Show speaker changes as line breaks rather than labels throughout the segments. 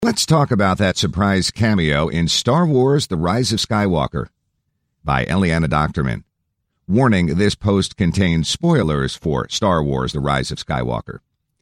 Let's talk about that surprise cameo in Star Wars: The Rise of Skywalker by Eliana Doctorman. Warning, this post contains spoilers for Star Wars: The Rise of Skywalker.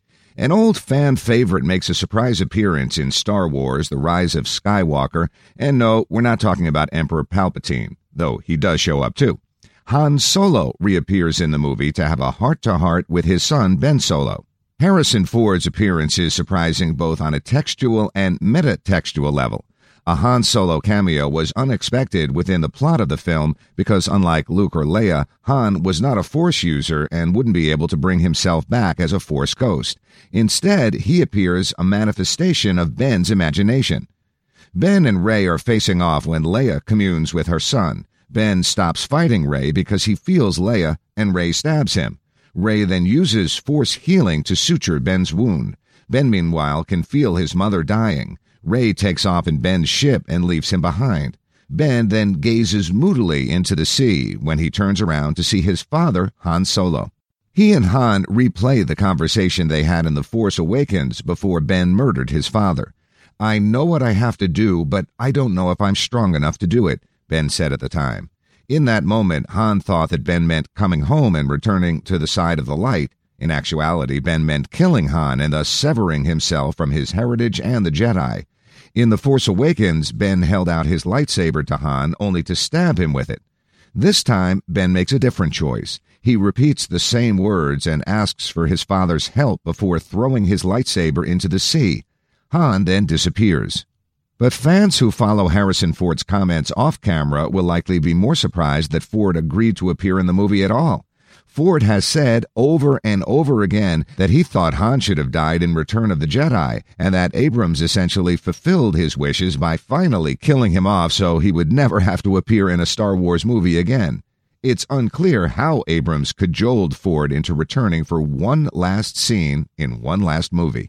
An old fan favorite makes a surprise appearance in Star Wars: The Rise of Skywalker, and no, we're not talking about Emperor Palpatine, though he does show up too. Han Solo reappears in the movie to have a heart-to-heart with his son Ben Solo. Harrison Ford's appearance is surprising both on a textual and metatextual level. A Han Solo cameo was unexpected within the plot of the film because, unlike Luke or Leia, Han was not a Force user and wouldn't be able to bring himself back as a Force ghost. Instead, he appears a manifestation of Ben's imagination. Ben and Rey are facing off when Leia communes with her son. Ben stops fighting Rey because he feels Leia, and Rey stabs him. Rey then uses Force healing to suture Ben's wound. Ben, meanwhile, can feel his mother dying. Rey takes off in Ben's ship and leaves him behind. Ben then gazes moodily into the sea when he turns around to see his father, Han Solo. He and Han replay the conversation they had in The Force Awakens before Ben murdered his father. "I know what I have to do, but I don't know if I'm strong enough to do it," Ben said at the time. In that moment, Han thought that Ben meant coming home and returning to the side of the light. In actuality, Ben meant killing Han and thus severing himself from his heritage and the Jedi. In The Force Awakens, Ben held out his lightsaber to Han only to stab him with it. This time, Ben makes a different choice. He repeats the same words and asks for his father's help before throwing his lightsaber into the sea. Han then disappears. But fans who follow Harrison Ford's comments off-camera will likely be more surprised that Ford agreed to appear in the movie at all. Ford has said over and over again that he thought Han should have died in Return of the Jedi, and that Abrams essentially fulfilled his wishes by finally killing him off so he would never have to appear in a Star Wars movie again. It's unclear how Abrams cajoled Ford into returning for one last scene in one last movie.